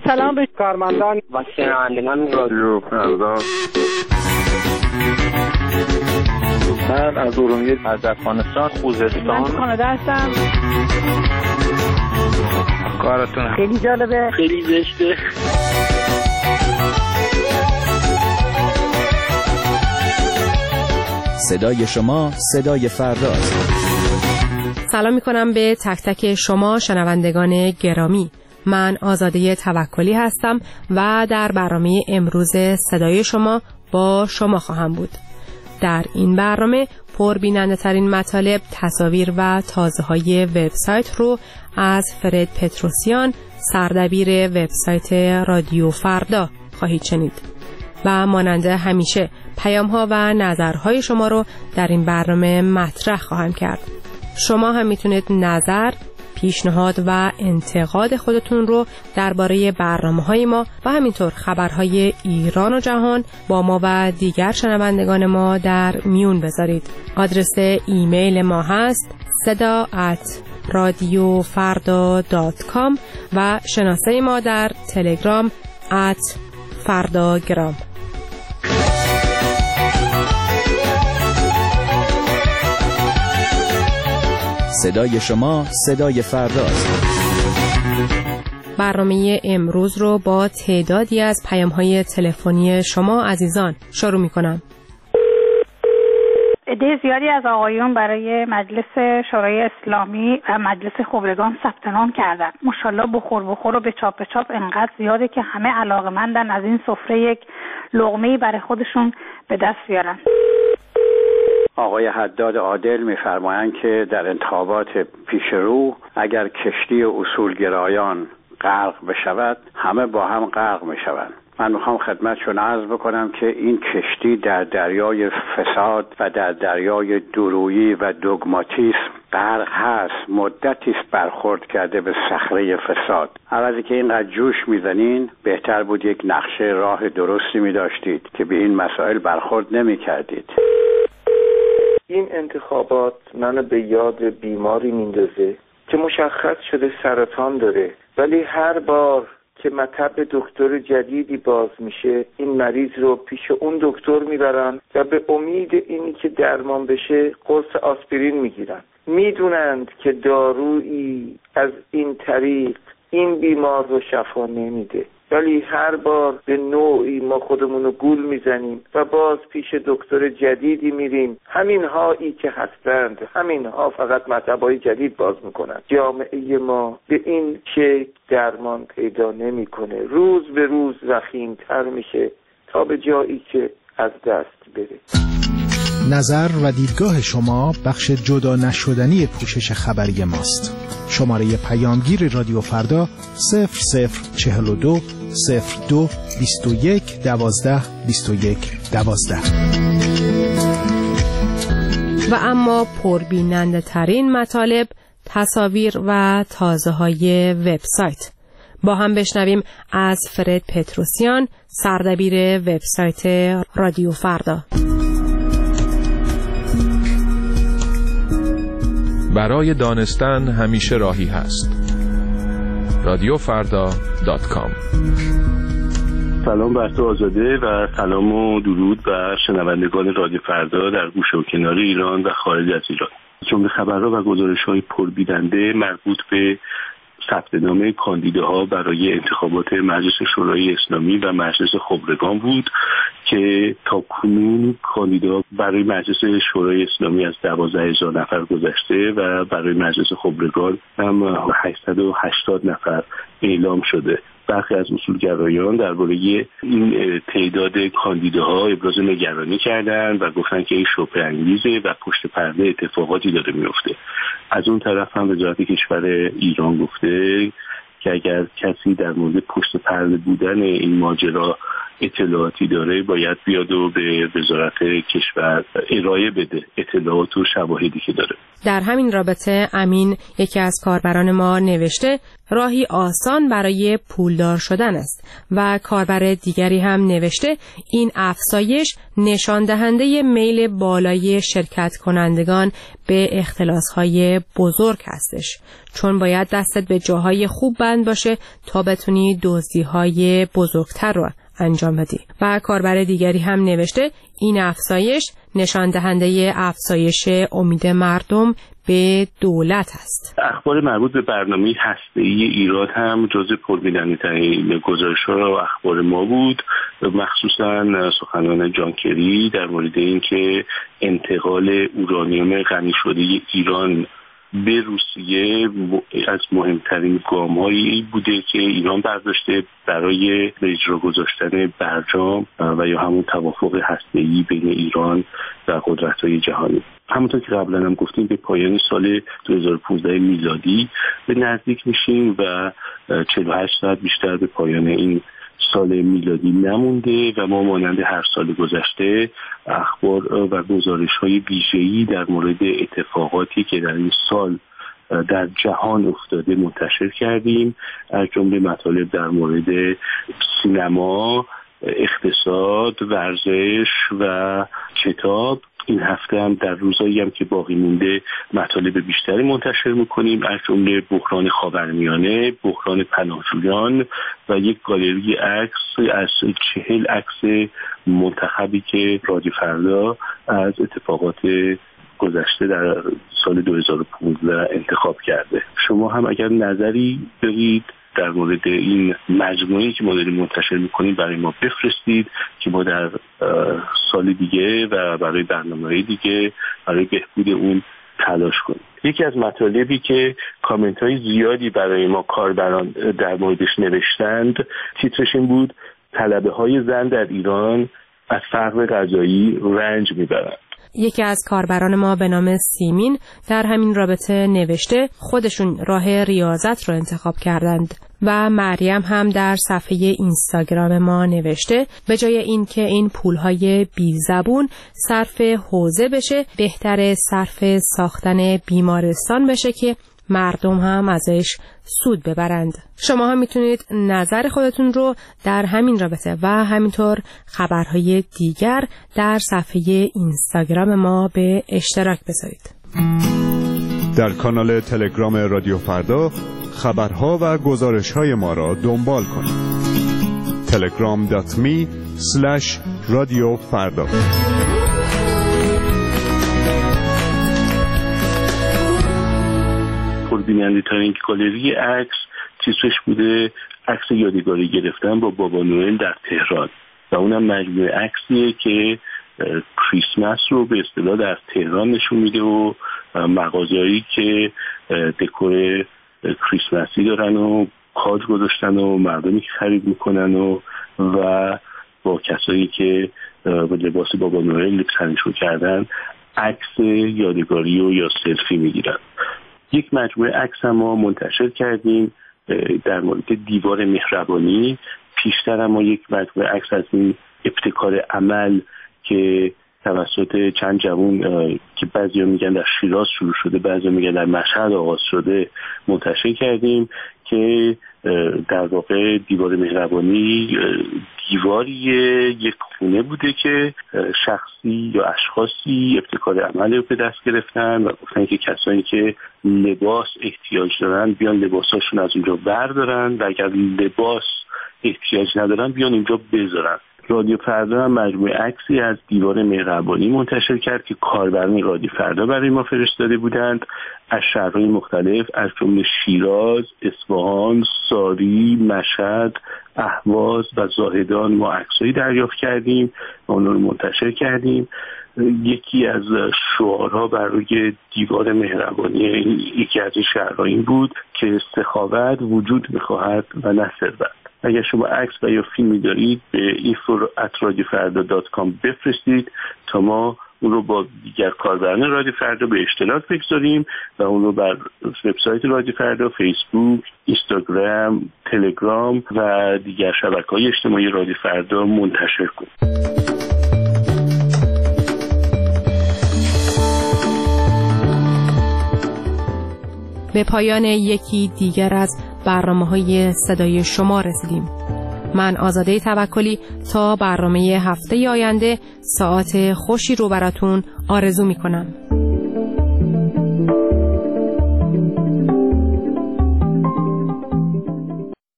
سلام به کارمندان و شنوندگان رادیو فردا. من از ارومیه، از افغانستان، خوزستان. من کانادا هستم. کارتون خیلی جالبه، خیلی زشته. صدای شما صدای فرداست. سلام میکنم به تک تک شما شنوندگان گرامی. من آزاده توکلی هستم و در برنامه امروز صدای شما با شما خواهم بود. در این برنامه پربیننده ترین مطالب، تصاویر و تازه های وبسایت رو از فرد پتروسیان، سردبیر وبسایت رادیو فردا خواهید شنید. و مانند همیشه پیام ها و نظرهای شما رو در این برنامه مطرح خواهم کرد. شما هم میتونید نظر، پیشنهاد و انتقاد خودتون رو درباره برنامه‌های ما و همینطور خبرهای ایران و جهان با ما و دیگر شنوندگان ما در میون بذارید. آدرس ایمیل ما هست seda@radiofarda.com و شناسه ما در تلگرام @fardagram. صدای شما صدای فرداست. برنامه امروز رو با تعدادی از پیام‌های تلفنی شما عزیزان شروع می‌کنم. عده زیادی از آقایون برای مجلس شورای اسلامی و مجلس خبرگان ثبت نام کردن. ماشاءالله بخور و به چاپ انقدر زیاده که همه علاقه‌مندن از این سفره یک لقمه‌ای برای خودشون به دست بیارن. آقای حداد عادل می‌فرمایند که در انتخابات پیشرو اگر کشتی اصولگرایان غرق بشود همه با هم غرق می‌شوند. من میخوام خدمتشون عرض بکنم که این کشتی در دریای فساد و در دریای دورویی و دوگماتیسم غرق هست. مدتی است برخورد کرده به صخره فساد. عوضی که اینقدر جوش میزنین بهتر بود یک نقشه راه درستی میداشتید که به این مسائل برخورد نمیکردید. این انتخابات منو به یاد بیماری میندازه که مشخص شده سرطان داره، ولی هر بار که مطب دکتر جدیدی باز میشه این مریض رو پیش اون دکتر میبرن و به امید اینی که درمان بشه قرص آسپرین میگیرن. میدونند که دارویی از این طریق این بیمار رو شفا نمیده، ولی هر بار به نوعی ما خودمونو گول میزنیم و باز پیش دکتر جدیدی میریم. همین هایی که هستند، همین ها فقط مطبای جدید باز میکنن. جامعه ما به این شکل درمان پیدا نمیکنه، روز به روز وخیم‌تر میشه تا به جایی که از دست بره. نظر و دیدگاه شما بخش جدا نشدنی پوشش خبری ماست. شماره پیامگیر رادیو فردا 0042 02 21 12 21 12. و اما پربیننده ترین مطالب، تصاویر و تازه های وبسایت. با هم بشنویم از فرد پتروسیان، سردبیر وبسایت رادیو فردا. برای دانستن همیشه راهی هست. radioffarda.com. سلام بر تو آزاده و سلام و درود و شنوندگان رادیو فردا در گوشه و کنار ایران و خارج از ایران. جمله خبرها و گزارش‌های پربیننده مربوط به ثبت نام کاندیداها برای انتخابات مجلس شورای اسلامی و مجلس خبرگان بود که تاکنون کاندیداها برای مجلس شورای اسلامی از 12,000 نفر گذشته و برای مجلس خبرگان هم 880 نفر اعلام شده. برخی از اصولگرایان درباره این تعداد کاندیداها ابراز نگرانی کردند و گفتن که این شبهه انگیزه و پشت پرده اتفاقاتی داره میفته. از اون طرف هم وزارت کشور ایران گفته که اگر کسی در مورد پشت پرده بودن این ماجرا اطلاعاتی داره باید بیاد و به وزارت کشور ارائه بده اطلاعات و شواهدی که داره. در همین رابطه امین، یکی از کاربران ما، نوشته راهی آسان برای پولدار شدن است و کاربر دیگری هم نوشته این افزایش نشان دهنده میل بالای شرکت کنندگان به اختلاس‌های بزرگ هستش، چون باید دستت به جاهای خوب بند باشه تا بتونی دزدی‌های بزرگتر رو انجام بدی. و کاربر دیگری هم نوشته این افزایش نشان دهنده افزایش امید مردم به دولت است. اخبار مربوط به برنامه هسته‌ای ایران هم جزو پربیننده‌ترین گزارش‌ها و اخبار ما بود، مخصوصا سخنان جان کری در مورد اینکه انتقال اورانیوم غنی شده ایران به روسیه از مهمترین گام‌هایی بوده که ایران برداشته برای به اجرا گذاشتن برجام و یا همون توافق هسته‌ای بین ایران و قدرت‌های جهانی. همونطور که قبلا هم گفتیم به پایان سال 2015 میلادی به نزدیک میشیم و 48 ساعت بیشتر به پایان این سال میلادی نمونده و ما مانند هر سال گذشته اخبار و گزارش‌های ویژه‌ای در مورد اتفاقاتی که در این سال در جهان افتاده منتشر کردیم، از جمله مطالب در مورد سینما، اقتصاد، ورزش و کتاب. این هفته هم در روزایی هم که باقی مونده مطالب بیشتری منتشر میکنیم، از جمله بحران خاورمیانه، بحران پناهجویان و یک گالری عکس از 40 عکس منتخبی که رادیو فردا از اتفاقات گذشته در سال 2015 انتخاب کرده. شما هم اگر نظری دارید در مورد این مجموعه‌ای که ما داریم منتشر می‌کنیم برای ما بفرستید که ما در سال دیگه و برای برنامه‌های دیگه برای بهبود اون تلاش کنیم. یکی از مطالبی که کامنت‌های زیادی برای ما کاربران در موردش نوشتند تیترش این بود: طلبه‌های زن در ایران از فقر غذایی رنج می‌برند. یکی از کاربران ما به نام سیمین در همین رابطه نوشته خودشون راه ریاضت رو انتخاب کردند. و مریم هم در صفحه اینستاگرام ما نوشته به جای اینکه این پولهای بی زبون صرف حوزه بشه، بهتره صرف ساختن بیمارستان بشه که مردم هم ازش سود ببرند. شما هم میتونید نظر خودتون رو در همین رابطه و همینطور خبرهای دیگر در صفحه اینستاگرام ما به اشتراک بذارید. در کانال تلگرام رادیو فردا خبرها و گزارش‌های ما را دنبال کنید. telegram.me/radiofarda. پربیننده ترین گالری عکس تیترش بوده عکس یادگاری گرفتن با بابا نوئل در تهران و اونم مجموعه عکسیه که کریسمس رو به اصطلاح در تهران نشون میده و مغازه‌ای که دکور کریسمسی دارن و کاج گذاشتن و مردمی که خرید میکنن و با کسایی که با لباس بابا نوئل تنشو کردن عکس یادگاری و یا سلفی میگیرن. یک مجموعه عکس هم ما منتشر کردیم در مورد دیوار مهربانی. پیشتر هم ما یک مجموعه عکس از این ابتکار عمل که توسط چند جوان که بعضیا میگن در شیراز شروع شده، بعضیا میگن در مشهد آغاز شده منتشر کردیم که در واقع دیوار مهربانی دیواریه یک خونه بوده که شخصی یا اشخاصی ابتکار عمل رو به دست گرفتن و گفتن که کسانی که لباس احتیاج دارن بیان لباساشون از اونجا بردارن و اگر لباس احتیاج ندارن بیان اونجا بذارن. رادیو فردا هم مجموعه عکسی از دیوار مهربانی منتشر کرد که کاربران رادیو فردا برای ما فرستاده بودند از شهرهای مختلف از جمله شیراز، اصفهان، ساری، مشهد، اهواز و زاهدان. ما عکسایی دریافت کردیم و اون رو منتشر کردیم. یکی از شعارها برای دیوار مهربانی یکی از این شهرها این بود که سخاوت وجود می‌خواهد و نه ثروت. اگر شما عکس و یا فیلمی دارید به info@radiofarda.com بفرستید تا ما اون رو با دیگر کاربران رادیو فردا به اشتراک بگذاریم و اون رو بر وبسایت رادیو فردا، فیسبوک، اینستاگرام، تلگرام و دیگر شبکه‌های اجتماعی رادیو فردا منتشر کنیم. به پایان یکی دیگر از برنامه‌های صدای شما رسیدیم. من آزاده توکلی تا برنامه هفته آینده ساعت خوشی رو براتون آرزو می‌کنم.